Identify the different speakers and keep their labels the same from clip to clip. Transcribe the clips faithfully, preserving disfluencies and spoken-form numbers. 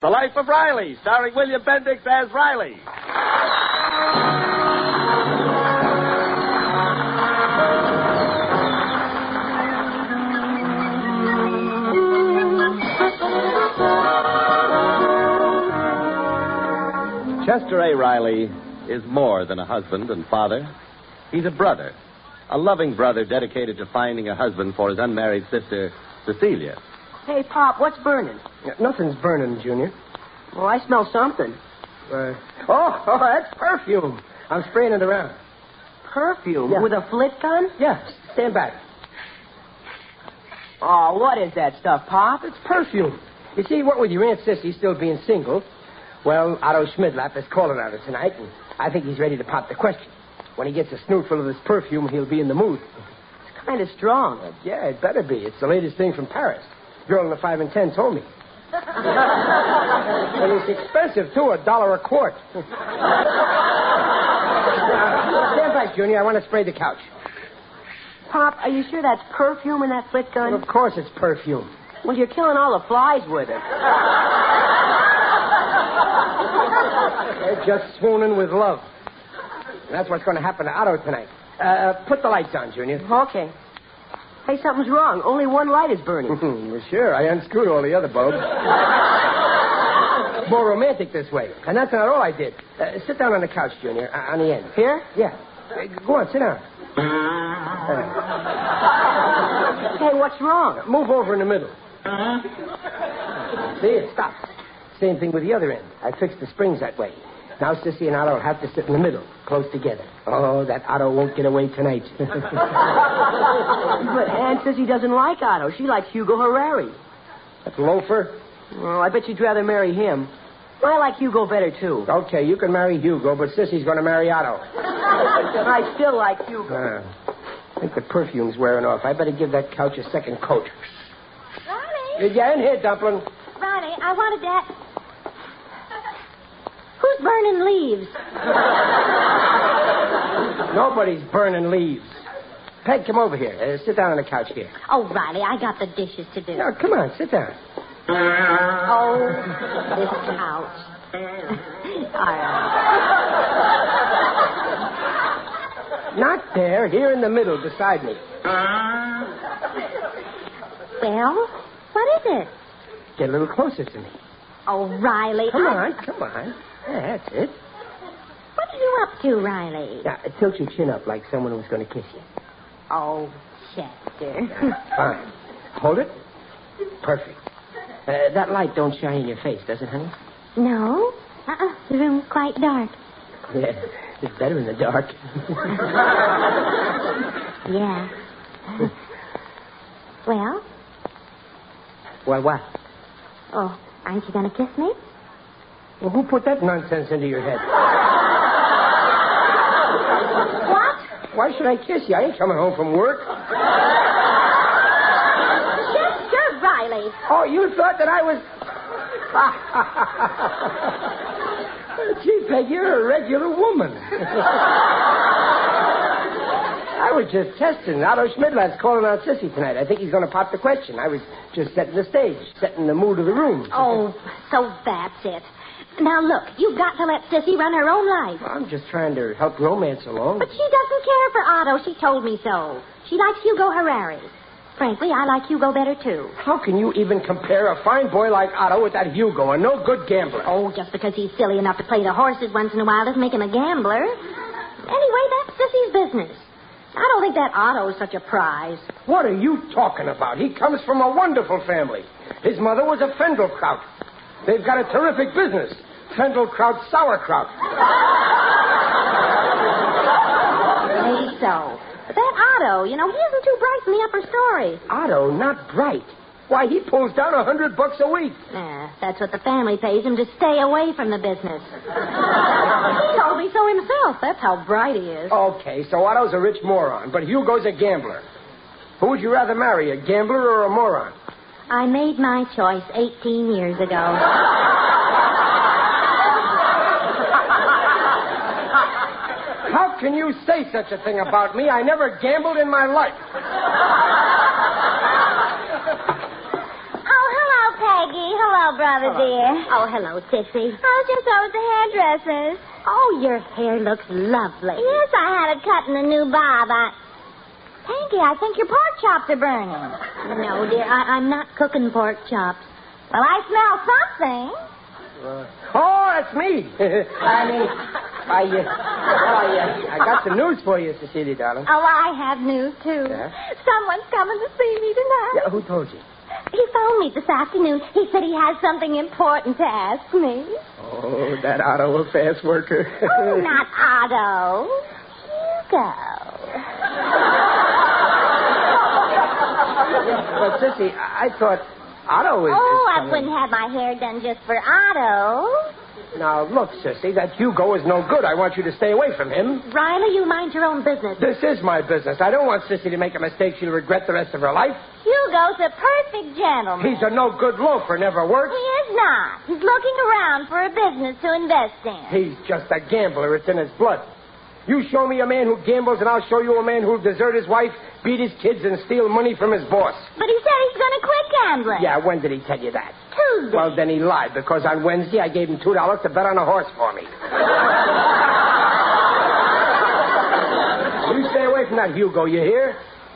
Speaker 1: The Life of Riley, starring William Bendix as Riley. Chester A. Riley is more than a husband and father. He's a brother, a loving brother dedicated to finding a husband for his unmarried sister, Cecilia.
Speaker 2: Hey, Pop, what's burning?
Speaker 3: Nothing's burning, Junior.
Speaker 2: Well, I smell something.
Speaker 3: Uh, oh, oh, that's perfume. I'm spraying it around.
Speaker 2: Perfume?
Speaker 3: Yeah.
Speaker 2: With a flit gun?
Speaker 3: Yeah, stand back.
Speaker 2: Oh, what is that stuff, Pop?
Speaker 3: It's perfume. You see, what with your Aunt Sissy still being single, well, Otto Schmidlap is calling on her tonight, and I think he's ready to pop the question. When he gets a snootful of this perfume, he'll be in the mood.
Speaker 2: It's kind of strong.
Speaker 3: Uh, yeah, it better be. It's the latest thing from Paris. Girl in the five and ten told me. And it's expensive, too, a dollar a quart. uh, stand back, Junior. I want to spray the couch.
Speaker 2: Pop, are you sure that's perfume in that flit gun?
Speaker 3: Well, of course it's perfume.
Speaker 2: Well, you're killing all the flies with it.
Speaker 3: They're just swooning with love. And that's what's going to happen to Otto tonight. Uh, put the lights on, Junior.
Speaker 2: Okay. Hey, something's wrong. Only one light is burning.
Speaker 3: Well, sure. I unscrewed all the other bulbs. More romantic this way. And that's not all I did. Uh, sit down on the couch, Junior, uh, on the end.
Speaker 2: Here?
Speaker 3: Yeah. Uh, go on, sit down. Uh,
Speaker 2: Hey, what's wrong?
Speaker 3: move over in the middle. See, it stops. Same thing with the other end. I fixed the springs that way. Now Sissy and Otto will have to sit in the middle, close together. Oh, that Otto won't get away tonight.
Speaker 2: But Aunt Sissy doesn't like Otto. She likes Hugo Harari.
Speaker 3: That loafer?
Speaker 2: Oh, I bet you'd rather marry him. I like Hugo better, too.
Speaker 3: Okay, you can marry Hugo, but Sissy's going to marry Otto.
Speaker 2: I still like Hugo.
Speaker 3: Uh, I think the perfume's wearing off. I better give that couch a second coat.
Speaker 4: Riley?
Speaker 3: Yeah, in here, Dumpling.
Speaker 4: Riley, I wanted that. Who's burning leaves?
Speaker 3: Nobody's burning leaves. Peg, come over here. Uh, sit down on the couch here.
Speaker 4: Oh, Riley, I got the dishes to do.
Speaker 3: No, come on, sit down.
Speaker 4: Oh, this couch. All right.
Speaker 3: Not there, here in the middle, beside me.
Speaker 4: Well, what is it?
Speaker 3: Get a little closer to me.
Speaker 4: Oh, Riley.
Speaker 3: Come
Speaker 4: I...
Speaker 3: on, come on. Yeah, that's it.
Speaker 4: What are you up to, Riley?
Speaker 3: Now, tilt your chin up like someone was going to kiss you.
Speaker 4: Oh, Chester.
Speaker 3: Fine. Hold it. Perfect. Uh, that light don't shine in your face, does it, honey?
Speaker 4: No. Uh-uh. The room's quite dark.
Speaker 3: Yeah, it's better in the dark.
Speaker 4: Yeah. Well?
Speaker 3: Well, what?
Speaker 4: Oh, aren't you going to kiss me?
Speaker 3: Well, who put that nonsense into your head?
Speaker 4: What?
Speaker 3: Why should I kiss you? I ain't coming home from work.
Speaker 4: Chester Riley.
Speaker 3: Oh, you thought that I was... Gee, Peg, you're a regular woman. I was just testing. Otto Schmidlap's calling on Sissy tonight. I think he's going to pop the question. I was just setting the stage, setting the mood of the room.
Speaker 4: Oh, so that's it. Now, look, you've got to let Sissy run her own life.
Speaker 3: I'm just trying to help romance along.
Speaker 4: But she doesn't care for Otto. She told me so. She likes Hugo Harari. Frankly, I like Hugo better, too.
Speaker 3: How can you even compare a fine boy like Otto with that Hugo, a no-good gambler?
Speaker 4: Oh, just because he's silly enough to play the horses once in a while doesn't make him a gambler. Anyway, that's Sissy's business. I don't think that Otto's such a prize.
Speaker 3: What are you talking about? He comes from a wonderful family. His mother was a Fendelkraut. They've got a terrific business. Fendelkraut sauerkraut.
Speaker 4: Maybe so. But that Otto, you know, he isn't too bright in the upper story.
Speaker 3: Otto, not bright. Why, he pulls down a hundred bucks a week.
Speaker 4: Yeah, that's what the family pays him to stay away from the business. He told me so himself. That's how bright he is.
Speaker 3: Okay, so Otto's a rich moron, but Hugo's a gambler. Who would you rather marry, a gambler or a moron?
Speaker 4: I made my choice eighteen years ago.
Speaker 3: How can you say such a thing about me? I never gambled in my life.
Speaker 4: Oh, hello, Peggy.
Speaker 5: hello, brother dear.
Speaker 4: Oh, hello, Sissy.
Speaker 5: I was just over at the hairdresser's.
Speaker 4: Oh, your hair looks lovely.
Speaker 5: Yes, I had it cut in a new bob. I... Pinky, I think your pork chops are burning.
Speaker 4: No, dear, I, I'm not cooking pork chops.
Speaker 5: Well, I smell something.
Speaker 3: Uh, oh, that's me. I mean, I, uh, I, uh, I got some news for you, Cecilia, darling.
Speaker 5: Oh, I have news, too.
Speaker 3: Yeah?
Speaker 5: Someone's coming to see me tonight.
Speaker 3: Yeah, who told you?
Speaker 5: He phoned me this afternoon. He said he has something important to ask me.
Speaker 3: Oh, that Otto, a fast worker.
Speaker 5: Oh, not Otto. Hugo.
Speaker 3: But, Sissy, I, I thought Otto is...
Speaker 5: Oh,
Speaker 3: is
Speaker 5: I wouldn't have my hair done just for Otto.
Speaker 3: Now, look, Sissy, that Hugo is no good. I want you to stay away from him.
Speaker 4: Riley, you mind your own business.
Speaker 3: This is my business. I don't want Sissy to make a mistake she'll regret the rest of her life.
Speaker 5: Hugo's a perfect gentleman.
Speaker 3: He's a no-good loafer, never works.
Speaker 5: He is not. He's looking around for a business to invest in.
Speaker 3: He's just a gambler. It's in his blood. You show me a man who gambles, and I'll show you a man who'll desert his wife, beat his kids, and steal money from his boss.
Speaker 5: But he said he's going to quit gambling.
Speaker 3: Yeah, when did he tell you that?
Speaker 5: Tuesday.
Speaker 3: Well, then he lied, because on Wednesday I gave him two dollars to bet on a horse for me. You stay away from that Hugo, you hear?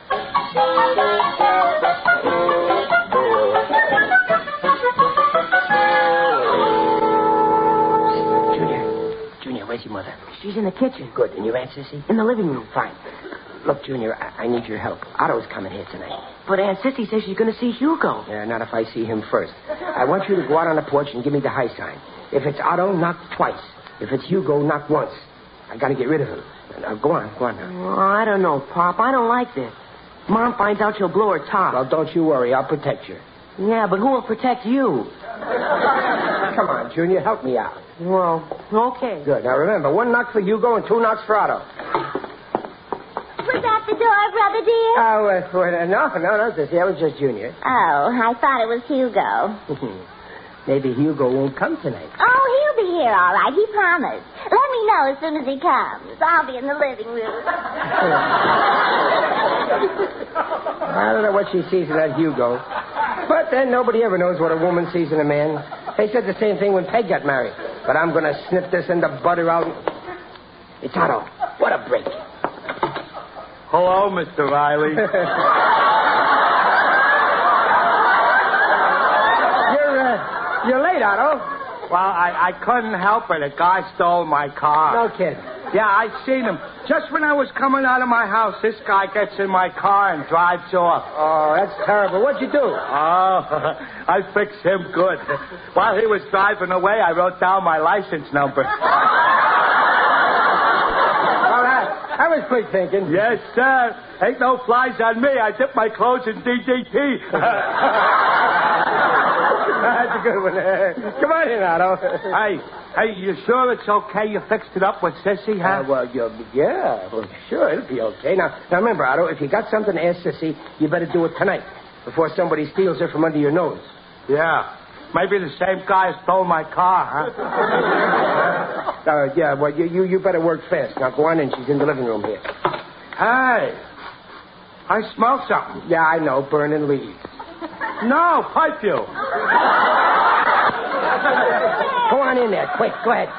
Speaker 3: Junior, Junior, where's your mother?
Speaker 2: She's in the kitchen.
Speaker 3: Good, and your Aunt Sissy?
Speaker 2: In the living room.
Speaker 3: Fine. Look, Junior, I, I need your help. Otto's coming here tonight.
Speaker 2: But Aunt Sissy says she's going to see Hugo.
Speaker 3: Yeah, not if I see him first. I want you to go out on the porch and give me the high sign. If it's Otto, knock twice. If it's Hugo, knock once. I got to get rid of him. Now, go on, go on now.
Speaker 2: Oh, I don't know, Pop. I don't like this. Mom finds out she'll blow her top.
Speaker 3: Well, don't you worry. I'll protect you.
Speaker 2: Yeah, but who will protect you?
Speaker 3: Come on, Junior. Help me out.
Speaker 2: Well, okay.
Speaker 3: Good. Now, remember, one knock for Hugo and two knocks for Otto.
Speaker 5: Was that the door, brother dear?
Speaker 3: Oh, uh, well, uh, no, no, no, Sissy. That was just Junior.
Speaker 5: Oh, I thought it was Hugo.
Speaker 3: Maybe Hugo won't come tonight.
Speaker 5: Oh, he'll be here all right. He promised. Let me know as soon as he comes. I'll be in the living room.
Speaker 3: I don't know what she sees in that Hugo. But then nobody ever knows what a woman sees in a man. They said the same thing when Peg got married. But I'm going to snip this into butter out. It's Otto. What a break.
Speaker 6: Hello, Mister Riley.
Speaker 3: you're, uh, you're late, Otto.
Speaker 6: Well, I, I couldn't help it. A guy stole my car.
Speaker 3: No kid.
Speaker 6: Yeah, I seen him. Just when I was coming out of my house, this guy gets in my car and drives off.
Speaker 3: Oh, that's terrible. What'd you do?
Speaker 6: Oh, I fixed him good. While he was driving away, I wrote down my license number.
Speaker 3: I was quick thinking.
Speaker 6: Yes, sir. Ain't no flies on me. I dip my clothes in D D T.
Speaker 3: That's a good one. Come on in, Otto.
Speaker 6: Hey, hey, you sure it's okay you fixed it up with Sissy, huh?
Speaker 3: Uh, well, you'll, yeah, well, sure, it'll be okay. Now, now, remember, Otto, if you got something to ask Sissy, you better do it tonight before somebody steals her from under your nose.
Speaker 6: Yeah. Maybe the same guy stole my car, huh?
Speaker 3: uh, yeah, well, you, you, you better work fast. Now, go on in. She's in the living room here.
Speaker 6: Hey, I smell something.
Speaker 3: Yeah, I know, burning leaves.
Speaker 6: No, pipe you.
Speaker 3: Go on in there, quick. Go ahead.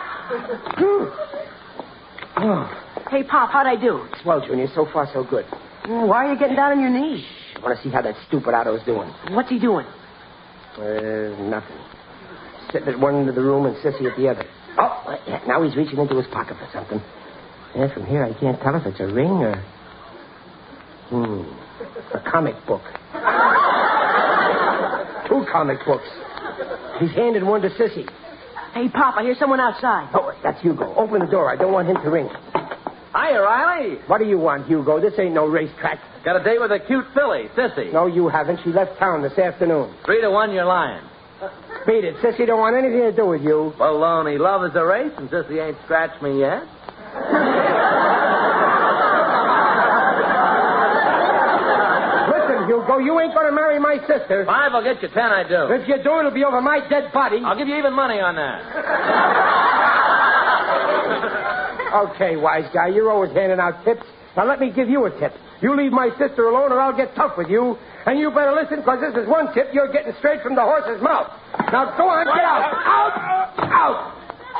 Speaker 3: Oh.
Speaker 2: Hey, Pop, how'd I do?
Speaker 3: Swell, Junior. So far, so good.
Speaker 2: Why are you getting down on your knees?
Speaker 3: I want to see how that stupid Otto's doing.
Speaker 2: What's he doing?
Speaker 3: Uh, nothing. Sitting at one end of the room and Sissy at the other. Oh, yeah, now he's reaching into his pocket for something. Yeah, from here I can't tell if it's a ring or... Hmm. A comic book. Two comic books. He's handed one to Sissy.
Speaker 2: Hey, Pop, I hear someone outside.
Speaker 3: Oh, that's Hugo. Open the door. I don't want him to ring.
Speaker 1: Hiya, Riley.
Speaker 3: What do you want, Hugo? This ain't no racetrack.
Speaker 1: Got a date with a cute filly, Sissy.
Speaker 3: No, you haven't. She left town this afternoon.
Speaker 1: Three to one, you're lying.
Speaker 3: Beat it. Sissy don't want anything to do with you.
Speaker 1: Baloney. Love is a race, and Sissy ain't scratched me yet.
Speaker 3: Listen, Hugo, you ain't going to marry my sister.
Speaker 1: Five, I'll get you ten, I do.
Speaker 3: If you do, it'll be over my dead body.
Speaker 1: I'll give you even money on that.
Speaker 3: Okay, wise guy, you're always handing out tips. Now let me give you a tip. You leave my sister alone or I'll get tough with you. And you better listen, because this is one tip you're getting straight from the horse's mouth. Now go on, get out. Out! Out!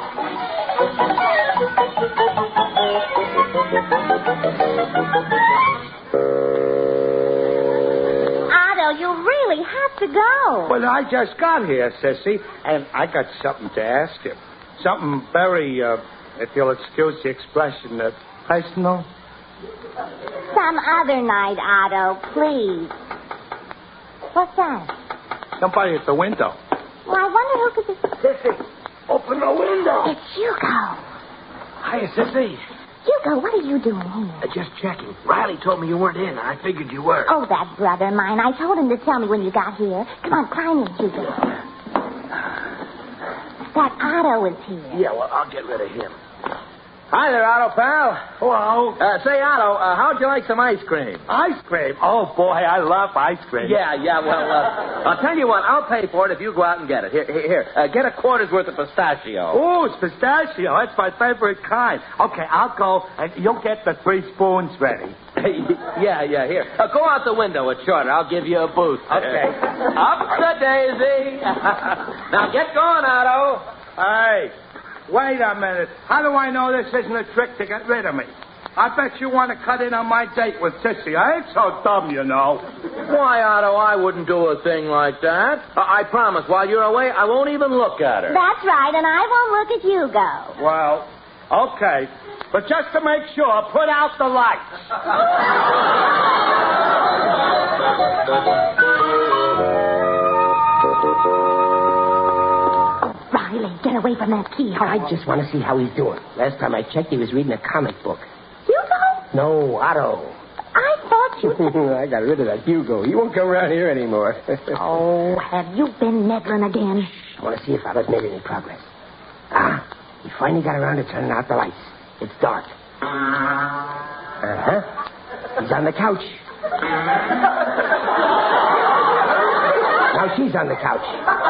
Speaker 5: Otto, you really have to go.
Speaker 6: Well, I just got here, Sissy, and I got something to ask you. Something very, uh, if you'll excuse the expression, uh, personal.
Speaker 5: Some other night, Otto, please. What's that?
Speaker 6: Somebody at the window.
Speaker 5: Well, I wonder who could be...
Speaker 3: Sissy, open the window.
Speaker 5: It's Hugo.
Speaker 7: Hiya, Sissy.
Speaker 5: Hugo, what are you doing here?
Speaker 7: Uh, just checking. Riley told me you weren't in. I figured you were.
Speaker 5: Oh, that brother of mine. I told him to tell me when you got here. Come on, climb in, Hugo. That Otto is here.
Speaker 7: Yeah, well, I'll get rid of him.
Speaker 1: Hi there, Otto, pal.
Speaker 6: Hello.
Speaker 1: Uh, say, Otto, uh, how'd you like some ice cream?
Speaker 6: Ice cream? Oh, boy, I love ice cream.
Speaker 1: Yeah, yeah, well, uh, I'll tell you what, I'll pay for it if you go out and get it. Here, here, here. Uh, get a quarter's worth of pistachio.
Speaker 6: Oh, it's pistachio. That's my favorite kind. Okay, I'll go, and you'll get the three spoons ready.
Speaker 1: yeah, yeah, here. Uh, go out the window at shorter. I'll give you a boost.
Speaker 6: Okay.
Speaker 1: Up the daisy. Now get going, Otto.
Speaker 6: Hey, wait a minute. How do I know this isn't a trick to get rid of me? I bet you want to cut in on my date with Sissy. I ain't so dumb, you know.
Speaker 1: Why, Otto, I wouldn't do a thing like that. I, I promise, while you're away, I won't even look at her.
Speaker 5: That's right, and I won't look at Hugo.
Speaker 6: Well, okay. But just to make sure, put out the lights.
Speaker 4: Riley, get away from that keyhole.
Speaker 3: I just want to see how he's doing. Last time I checked, he was reading a comic book.
Speaker 4: Hugo?
Speaker 3: No, Otto.
Speaker 4: I thought you...
Speaker 3: I got rid of that Hugo. He won't come around here anymore.
Speaker 4: Oh, have you been meddling again?
Speaker 3: I want to see if Otto's made any progress. Ah, he finally got around to turning out the lights. It's dark. Uh-huh. He's on the couch. Now she's on the couch.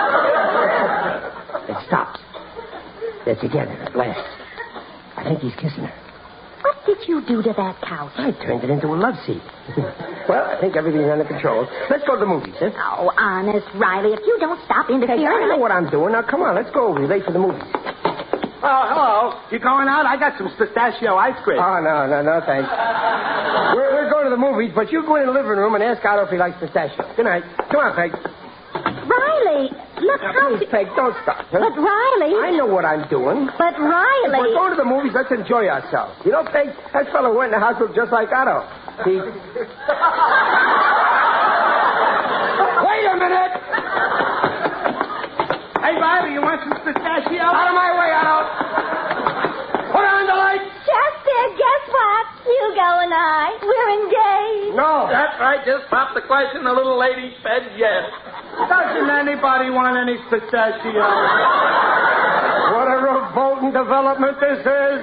Speaker 3: It stops. They're together at last. I think he's kissing her.
Speaker 4: What did you do to that couch?
Speaker 3: I turned it into a love seat. Well, I think everything's under control. Let's go to the movies, huh?
Speaker 4: Oh, honest, Riley, if you don't stop interfering...
Speaker 3: Hey, I know what I'm doing. Now, come on, let's go. We're late for the movies.
Speaker 6: Oh, hello. You going out? I got some pistachio ice cream.
Speaker 3: Oh, no, no, no, thanks. We're, we're going to the movies, but you go in the living room and ask Otto if he likes pistachio. Good night. Come on, Peg.
Speaker 4: Riley, look
Speaker 3: Now,
Speaker 4: how...
Speaker 3: please, Peg, don't stop. Huh?
Speaker 4: But, Riley...
Speaker 3: I know what I'm doing.
Speaker 4: But, Riley...
Speaker 3: If we're going to the movies, let's enjoy ourselves. You know, Peg, that fellow went in the house looked just like Otto. He... Wait a minute!
Speaker 6: Hey, Riley, you want some pistachio?
Speaker 3: Out of my way, Otto! Put on the lights!
Speaker 5: Chester, guess what? Hugo and I, we're engaged.
Speaker 3: No.
Speaker 1: That's right. Just pop the question. The little lady said yes.
Speaker 6: Doesn't anybody want any pistachio?
Speaker 3: What a revolting development this is.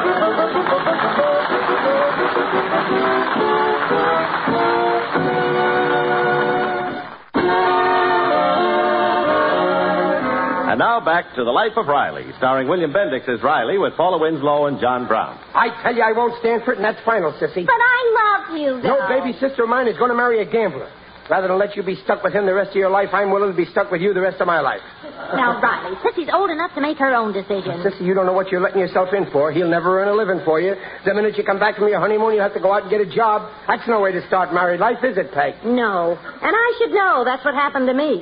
Speaker 1: And now back to The Life of Riley, starring William Bendix as Riley with Paula Winslow and John Brown.
Speaker 3: I tell you I won't stand for it, and that's final, Sissy.
Speaker 5: But I love Hugo.
Speaker 3: No baby sister of mine is going to marry a gambler. Rather than let you be stuck with him the rest of your life, I'm willing to be stuck with you the rest of my life.
Speaker 4: Now, Riley, Sissy's old enough to make her own decision.
Speaker 3: Sissy, you don't know what you're letting yourself in for. He'll never earn a living for you. The minute you come back from your honeymoon, you have to go out and get a job. That's no way to start married life, is it, Peg?
Speaker 4: No. And I should know. That's what happened to me.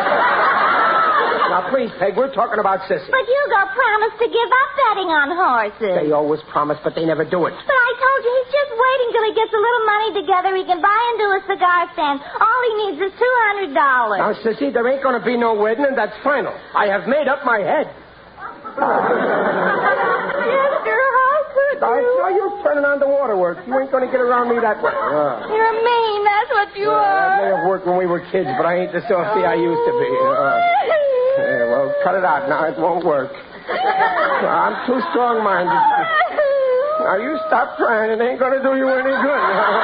Speaker 3: Now, please, Peg, we're talking about Sissy.
Speaker 5: But Hugo promised to give up betting on horses.
Speaker 3: They always promise, but they never do it.
Speaker 5: But I told you he's just waiting till he gets a little money together. He can buy into a cigar stand. All he needs is two hundred dollars.
Speaker 3: Now, Sissy, there ain't going to be no wedding, and that's final. I have made up my head.
Speaker 5: Chester, how could
Speaker 3: I
Speaker 5: you?
Speaker 3: saw you turning on the waterworks. You ain't going to get around me that way. Uh,
Speaker 5: You're mean. That's what you
Speaker 3: uh, that may
Speaker 5: are.
Speaker 3: have worked when we were kids, but I ain't the softy I used to be. Uh, yeah, well, cut it out now. It won't work. I'm too strong-minded. Now, you stop trying. It ain't going to do you any good.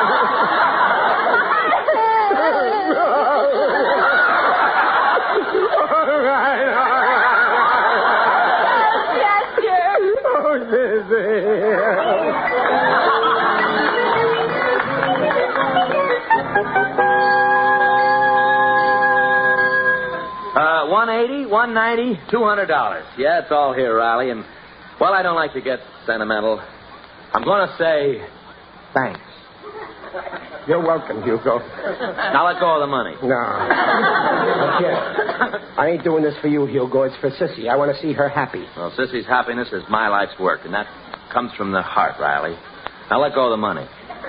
Speaker 3: All right, all right. Oh, Sissy.
Speaker 1: one ninety, two hundred dollars. Yeah, it's all here, Riley. And, well, I don't like to get sentimental. I'm going to say thanks.
Speaker 3: You're welcome, Hugo.
Speaker 1: Now let go of the money.
Speaker 3: No. Okay. I ain't doing this for you, Hugo. It's for Sissy. I want to see her happy.
Speaker 1: Well, Sissy's happiness is my life's work, and that comes from the heart, Riley. Now let go of the money.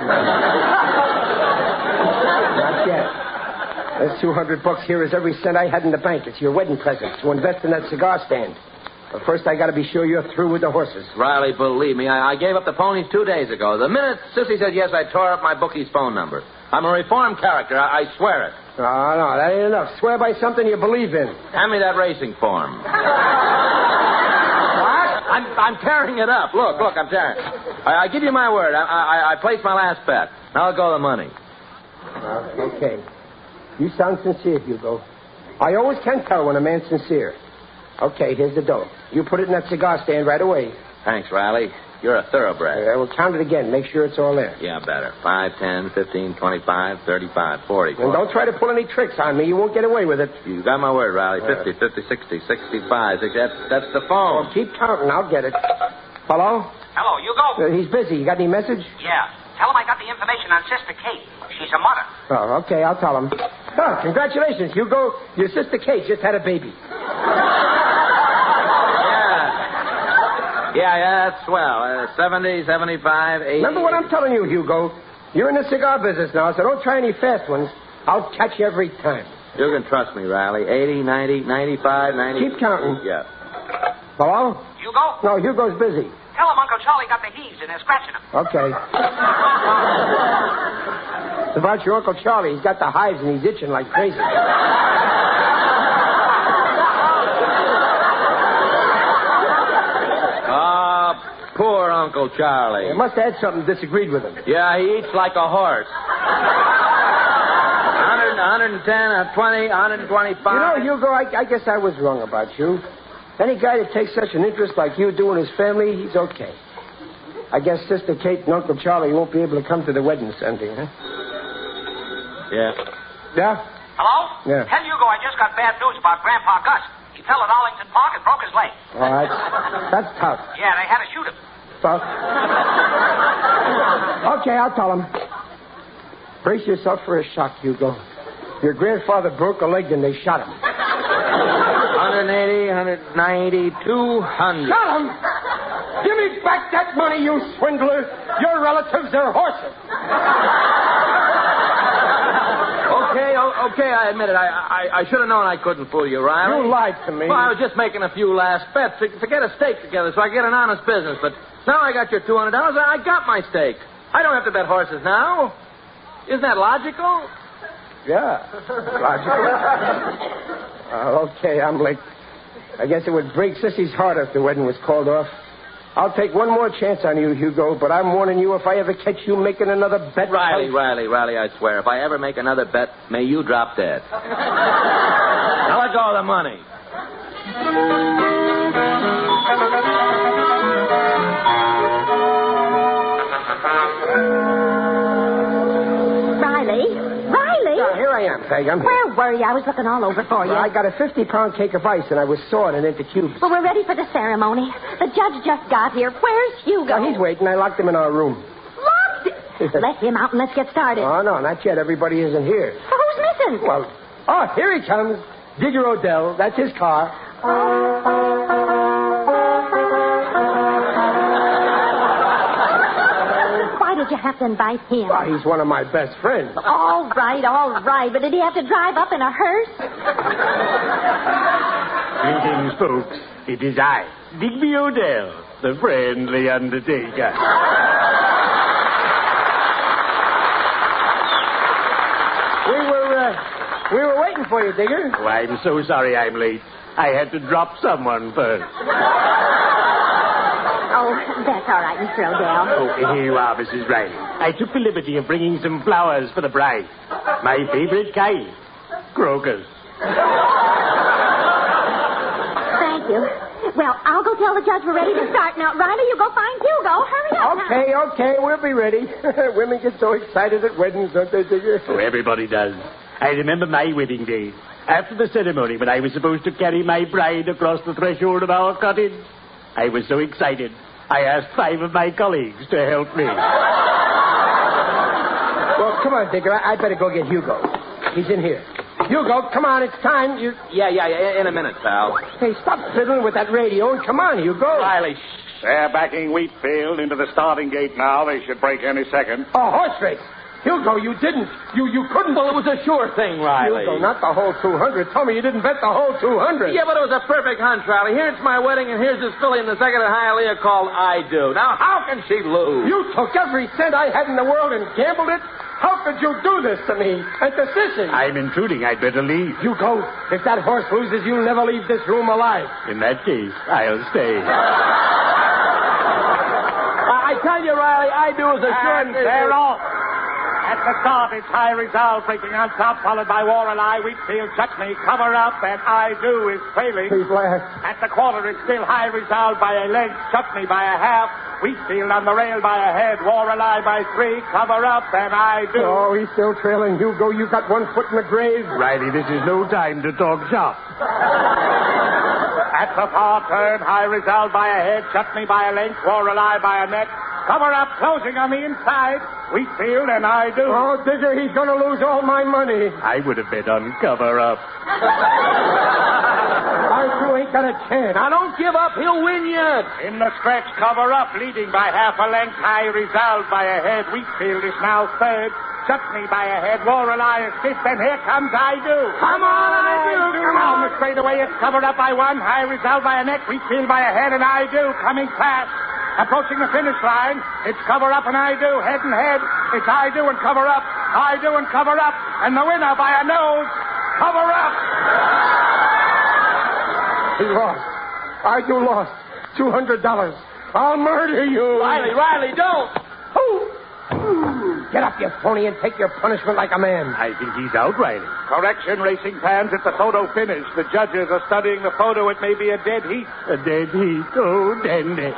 Speaker 3: Not yet. This two hundred bucks here is every cent I had in the bank. It's your wedding present to invest in that cigar stand. But first, I got to be sure you're through with the horses.
Speaker 1: Riley, believe me, I, I gave up the ponies two days ago. The minute Sissy said yes, I tore up my bookie's phone number. I'm a reformed character. I, I swear it.
Speaker 3: Oh, no, that ain't enough. Swear by something you believe in.
Speaker 1: Hand me that racing form. What? I'm, I'm tearing it up. Look, look, I'm tearing it. I, I give you my word. I, I, I placed my last bet. Now let go of the money.
Speaker 3: Uh, okay. You sound sincere, Hugo. I always can tell when a man's sincere. Okay, here's the dough. You put it in that cigar stand right away.
Speaker 1: Thanks, Riley. You're a thoroughbred.
Speaker 3: Uh, we'll count it again. Make sure it's all there.
Speaker 1: Yeah, better. Five, ten, fifteen, twenty-five, thirty-five, forty.
Speaker 3: And don't try to pull any tricks on me. You won't get away with it.
Speaker 1: You got my word, Riley. Fifty, fifty, sixty, sixty-five. That's, that's the phone.
Speaker 3: Well, keep counting. I'll get it. Hello?
Speaker 8: Hello, Hugo?
Speaker 3: Uh, he's busy. You got any message?
Speaker 8: Yeah. Tell him I got the information on Sister Kate. She's a mother.
Speaker 3: Oh, okay. I'll tell him. Oh, congratulations, Hugo. Your sister Kate just had a baby.
Speaker 1: Yeah, yeah, that's swell. Uh, seventy, seventy-five, eighty.
Speaker 3: Remember what I'm telling you, Hugo. You're in the cigar business now, so don't try any fast ones. I'll catch you every time.
Speaker 1: You can trust me, Riley. eighty, ninety, ninety-five, ninety.
Speaker 3: Keep counting.
Speaker 1: Yeah.
Speaker 3: Hello?
Speaker 8: Hugo?
Speaker 3: No, Hugo's busy.
Speaker 8: Tell him Uncle Charlie got the heaves and they're scratching him.
Speaker 3: Okay. It's about your Uncle Charlie. He's got the hives and he's itching like crazy.
Speaker 1: Poor Uncle Charlie.
Speaker 3: You must have had something disagreed with him.
Speaker 1: Yeah, he eats like a horse. one hundred, one ten, twenty, one twenty-five.
Speaker 3: You know, Hugo, I, I guess I was wrong about you. Any guy that takes such an interest like you do in his family, he's okay. I guess Sister Kate and Uncle Charlie won't be able to come to the wedding Sunday, huh?
Speaker 1: Yeah.
Speaker 3: Yeah?
Speaker 8: Hello?
Speaker 3: Yeah.
Speaker 8: Tell Hugo I just got bad news about Grandpa Gus. He fell at Arlington Park and broke his leg.
Speaker 3: Oh, that's, that's tough.
Speaker 8: Yeah, they had to shoot him.
Speaker 3: Tough. Okay, I'll tell him. Brace yourself for a shock, Hugo. Your grandfather broke a leg and they shot him.
Speaker 1: one eighty, one ninety, two hundred.
Speaker 3: Shot him! Give me back that money, you swindler! Your relatives are horses.
Speaker 1: Okay, okay, I admit it. I, I, I should have known I couldn't fool you, Riley.
Speaker 3: You lied to me.
Speaker 1: Well, I was just making a few last bets to, to get a stake together so I get an honest business. But now I got your two hundred dollars. I got my stake. I don't have to bet horses now. Isn't that logical?
Speaker 3: Yeah, logical. uh, okay, I'm late. I guess it would break Sissy's heart if the wedding was called off. I'll take one more chance on you, Hugo, but I'm warning you, if I ever catch you making another bet...
Speaker 1: Riley, I'll... Riley, Riley, I swear, if I ever make another bet, may you drop dead. Now let go of the money.
Speaker 4: Riley? Riley?
Speaker 3: Yeah, here I am, Peg. I'm here.
Speaker 4: Where were you? I was looking all over for you.
Speaker 3: Well, I got a fifty-pound cake of ice, and I was sawing it into cubes.
Speaker 4: Well, we're ready for the ceremony. The judge just got here. Where's Hugo?
Speaker 3: Yeah, he's waiting. I locked him in our room.
Speaker 4: Locked? Let him out and let's get started.
Speaker 3: Oh, no, not yet. Everybody isn't here.
Speaker 4: Well, who's missing?
Speaker 3: Well, oh, here he comes. Digger Odell. That's his car.
Speaker 4: Why did you have to invite him?
Speaker 3: Well, he's one of my best friends.
Speaker 4: All right, all right. But did he have to drive up in a hearse?
Speaker 9: Greetings, folks. It is I, Digby Odell, the friendly undertaker.
Speaker 3: We were, uh, we were waiting for you, Digger.
Speaker 9: Oh, I'm so sorry I'm late. I had to drop someone first.
Speaker 4: Oh, that's all right, Mister Odell.
Speaker 9: Oh, here you are, Missus Riley. I took the liberty of bringing some flowers for the bride. My favorite kind. Crocus.
Speaker 4: Thank you. Well, I'll go tell the judge we're ready to start. Now, Riley, you go find Hugo. Hurry up.
Speaker 3: Okay, okay, we'll be ready. Women get so excited at weddings, don't they, Digger?
Speaker 9: Oh, everybody does. I remember my wedding day. After the ceremony, when I was supposed to carry my bride across the threshold of our cottage, I was so excited, I asked five of my colleagues to help me.
Speaker 3: Well, come on, Digger. I, I better go get Hugo. He's in here. Hugo, come on. It's time. You...
Speaker 10: Yeah, yeah, yeah. In a minute, pal.
Speaker 3: Hey, stop fiddling with that radio and come on, Hugo.
Speaker 10: Riley, shh.
Speaker 6: They're backing Wheatfield into the starting gate now. They should break any second.
Speaker 3: Oh, horse race. Hugo, you didn't. You you couldn't.
Speaker 10: Well, it was a sure thing, Riley.
Speaker 3: Hugo, not the whole two hundred. Tell me you didn't bet the whole two hundred.
Speaker 10: Yeah, but it was a perfect hunch, Riley. Here's my wedding, and here's this filly in the second at Hialeah called I Do. Now, how can she lose?
Speaker 3: You took every cent I had in the world and gambled it? How could you do this to me? And to Sissy?
Speaker 9: I'm intruding. I'd better leave.
Speaker 3: Hugo, if that horse loses, you'll never leave this room alive.
Speaker 9: In that case, I'll stay.
Speaker 10: I, I tell you, Riley, I Do is a sure...
Speaker 6: And they're off. At the start, it's High Resolve breaking on top, followed by Warrelai, Wheatfield, Chutney, Cover Up, and I Do is trailing.
Speaker 3: He's last.
Speaker 6: At the quarter, it's still High Resolve by a length, Chutney by a half, Wheatfield on the rail by a head, Warrelai by three, Cover Up, and I Do.
Speaker 3: Oh, he's still trailing. Hugo, you got one foot in the grave.
Speaker 9: Riley, this is no time to talk shop.
Speaker 6: At the far turn, High Resolve by a head, Chutney by a length, Warrelai by a neck, Cover Up closing on the inside, Wheatfield and I Do.
Speaker 3: Oh, Digger, he's going to lose all my money.
Speaker 9: I would have bet on Cover Up.
Speaker 3: I Do ain't got a chance.
Speaker 10: Now, don't give up. He'll win yet.
Speaker 6: In the stretch, Cover Up leading by half a length, High Resolve by a head, Wheatfield is now third, Chutney by a head, Warrelai is fifth, and here comes I Do.
Speaker 10: Come on, I Do.
Speaker 6: Come on. The straightaway, it's Covered Up by one, High Resolve by a neck, Wheatfield by a head, and I Do coming fast. Approaching the finish line, it's Cover Up and I Do, head and head. It's I Do and Cover Up, I Do and Cover Up, and the winner by a nose, Cover Up.
Speaker 3: He lost. I Do lost. two hundred dollars. I'll murder you.
Speaker 10: Riley, Riley, don't.
Speaker 3: Ooh. Get up, you phony, and take your punishment like a man.
Speaker 9: I think he's out, Riley.
Speaker 6: Correction, racing fans, it's the photo finish. The judges are studying the photo. It may be a dead heat.
Speaker 9: A dead heat. Oh, dandy.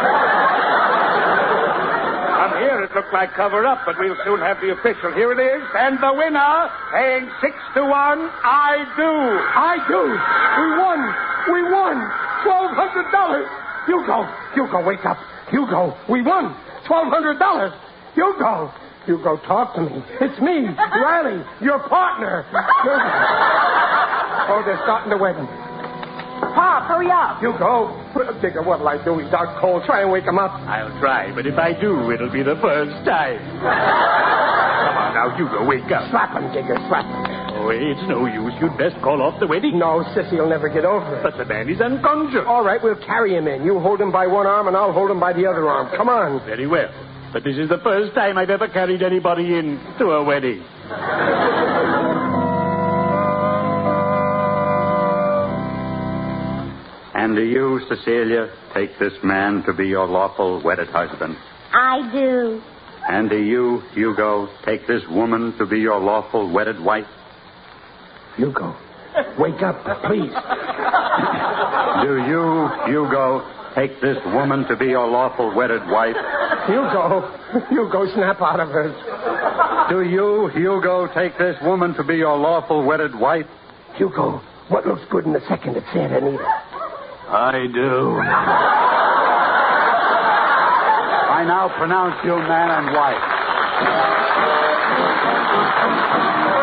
Speaker 6: From here, it looked like Cover Up, but we'll soon have the official. Here it is, and the winner, paying six to one, I Do.
Speaker 3: I Do. We won. We won. Twelve hundred dollars. Hugo. Hugo, wake up. Hugo, we won. Twelve hundred dollars. Hugo. Hugo, talk to me. It's me, Riley, your partner. Hugo. Oh, they're starting the wedding.
Speaker 2: Pop, hurry up.
Speaker 3: Hugo. Digger, what'll I do? He's out cold. Try and wake him up.
Speaker 9: I'll try, but if I do, it'll be the first time. Come on now, Hugo, wake up.
Speaker 3: Slap him, Digger, slap him.
Speaker 9: Oh, it's no use. You'd best call off the wedding.
Speaker 3: No, Sissy will never get over it.
Speaker 9: But the man is unconscious.
Speaker 3: All right, we'll carry him in. You hold him by one arm, and I'll hold him by the other arm. Come on.
Speaker 9: Very well. But this is the first time I've ever carried anybody in to a wedding.
Speaker 11: And do you, Cecilia, take this man to be your lawful wedded husband?
Speaker 5: I do.
Speaker 11: And do you, Hugo, take this woman to be your lawful wedded wife?
Speaker 3: Hugo, wake up, please.
Speaker 11: Do you, Hugo, take this woman to be your lawful wedded wife?
Speaker 3: Hugo, Hugo, snap out of it.
Speaker 11: Do you, Hugo, take this woman to be your lawful wedded wife?
Speaker 3: Hugo, what looks good in the second at Santa Anita?
Speaker 9: I do.
Speaker 11: I now pronounce you man and wife.